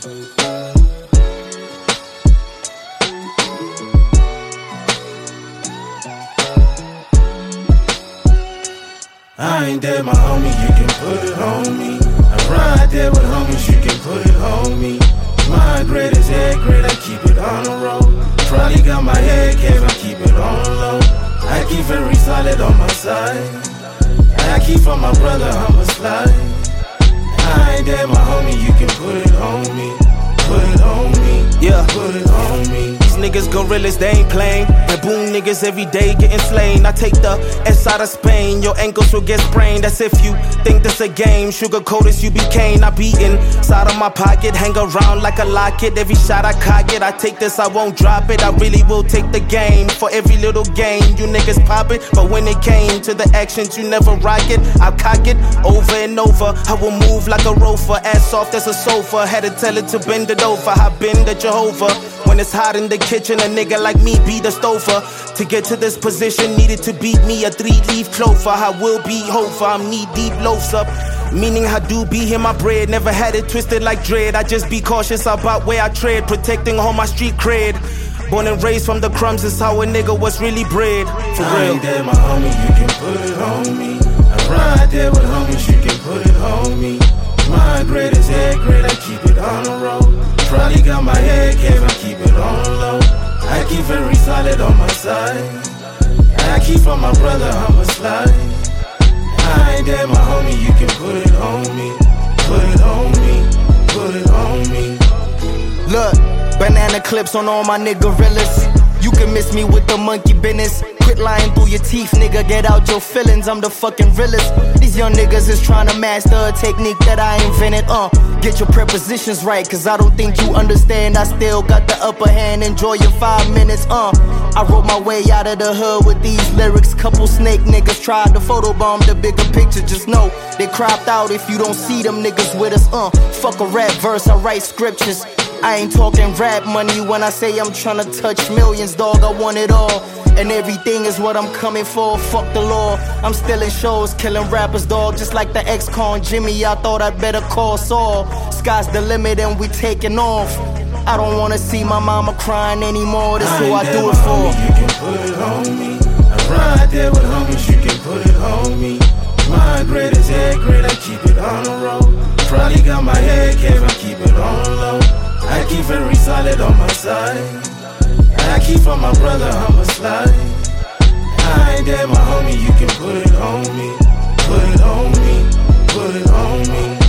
I ain't dead, my homie, you can put it on me. I ride there with homies, you can put it on me. My grade is head grade, I keep it on the road. Probably got my head cave, I keep it on low. I keep very solid on my side. I keep for my brother, I'ma slide. I ain't dead, my homie, you can put it on me. Put it on me, yeah. Put it on me. These niggas gorillas, they ain't playing. And boom niggas every day getting slain. I take the S out of Spain, your ankles will get sprained. That's if you think this a game. Sugar coated, you be Kane. I be inside of my pocket, hang around like a locket. Every shot I cock it, I take this, I won't drop it. I really will take the game for every little game. You niggas pop it, but when it came to the actions, you never rock it. I cock it over and over. I will move like a rover, ass soft as a sofa. Had to tell it to bend it over. I been the Jehovah. When it's hot in the kitchen, a nigga like me be the stover. To get to this position, needed to beat me a 3-leaf clover. I will be Hofer, I'm knee-deep loafs up. Meaning I do be here, my bread. Never had it twisted like dread. I just be cautious about where I tread, protecting all my street cred. Born and raised from the crumbs is how a nigga was really bred. For real. I ain't dead, my homie, you can put it on me. I ride there with homies, you can put it on me. My grade is head grade, I keep it on the road. Probably got my head cave, I keep it on low. I keep very solid on my side. I keep for my brother, I'ma slide. I ain't dead, my homie, you can put it on me. Put it on me, put it on me. Look, banana clips on all my niggerillas. You can miss me with the monkey business. Quit lying through your teeth, nigga, get out your feelings. I'm the fucking realest. These young niggas is trying to master a technique that I invented. Get your prepositions right, cause I don't think you understand. I still got the upper hand, enjoy your 5 minutes. I wrote my way out of the hood with these lyrics. Couple snake niggas tried to photobomb the bigger picture. Just know they cropped out if you don't see them niggas with us. Fuck a rap verse, I write scriptures. I ain't talking rap money when I say I'm tryna touch millions, dog. I want it all, and everything is what I'm coming for. Fuck the law, I'm still in shows, killing rappers, dog. Just like the ex-con Jimmy, I thought I'd better call Saul. Sky's the limit and we taking off. I don't wanna see my mama crying anymore. That's who I do it for. Homie, you can put it on me. I ride there with homies, you can put it on me. My grade is head grade, I keep it on the road. Probably got my head cave, I keep it on low. I keep very solid on my side. I keep for my brother, I'ma slide. I ain't dead, my homie, you can put it on me. Put it on me, put it on me.